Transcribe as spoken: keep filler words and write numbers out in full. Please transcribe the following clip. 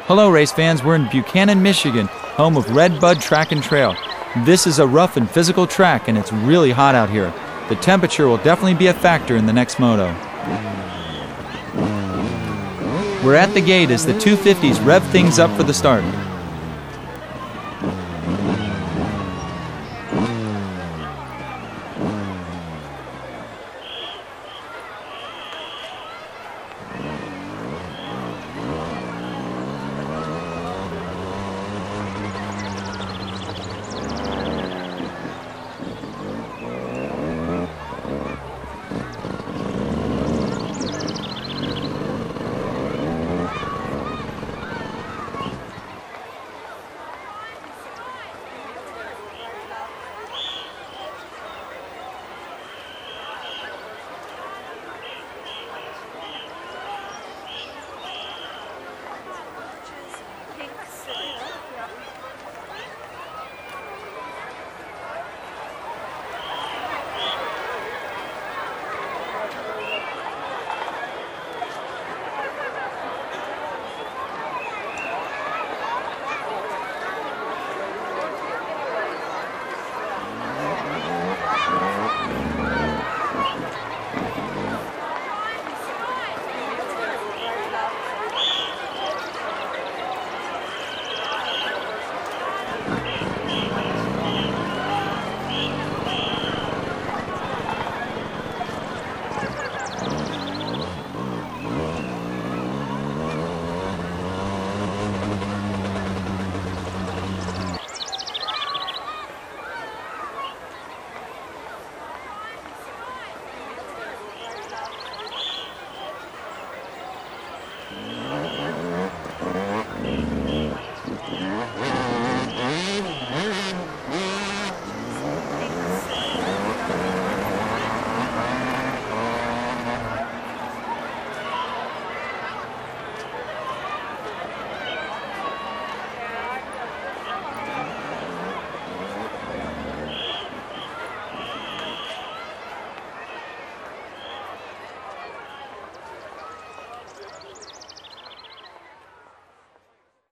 Hello race fans, we're in Buchanan, Michigan, home of Red Bud Track and Trail. This is a rough and physical track and it's really hot out here. The temperature will definitely be a factor in the next moto. We're at the gate as the two fifties rev things up for the start.